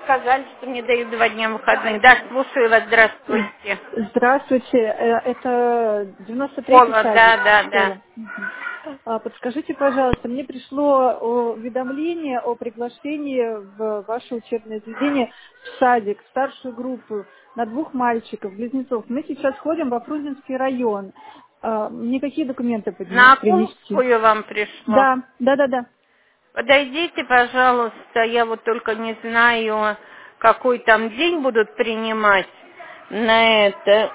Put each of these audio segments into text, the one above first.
сказали, что мне дают 2 дня выходных. Да, слушаю вас, здравствуйте. Здравствуйте, это 93-й Школа, садик, да. школа. Мгм. Подскажите, пожалуйста, мне пришло уведомление о приглашении в ваше учебное заведение в садик, в старшую группу, на 2 мальчиков, близнецов. Мы сейчас ходим во Фрунзенский район. Мне какие документы На принести? Окулскую вам пришло. Да. Подойдите, пожалуйста, я вот только не знаю, какой там день будут принимать на это.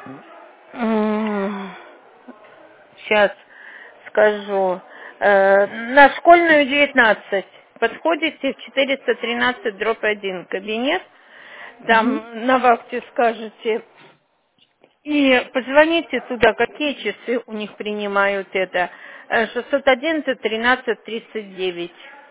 Сейчас скажу. На школьную 19. Подходите в 413/1 кабинет. Мгм. Там на вахте скажете. И позвоните туда, какие часы у них принимают это. 611 13 39.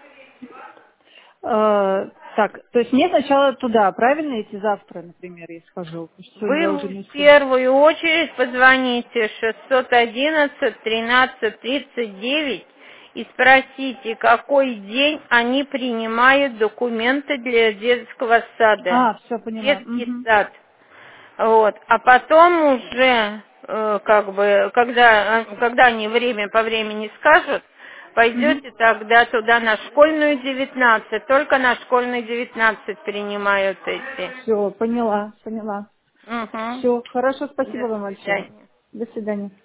Так, то есть мне сначала туда, правильно идти завтра, например, я схожу, потому что сегодня я уже Вы не в успею. первую очередь позвоните 611 13 39 и спросите, какой день они принимают документы для детского сада. Все поняла. Детский сад. Вот. А потом уже, когда они время по времени скажут, пойдете тогда туда на школьную 19. Только на школьную 19 принимают эти. Все, поняла. Угу. Все, хорошо, спасибо До вам большое. свидания. До свидания.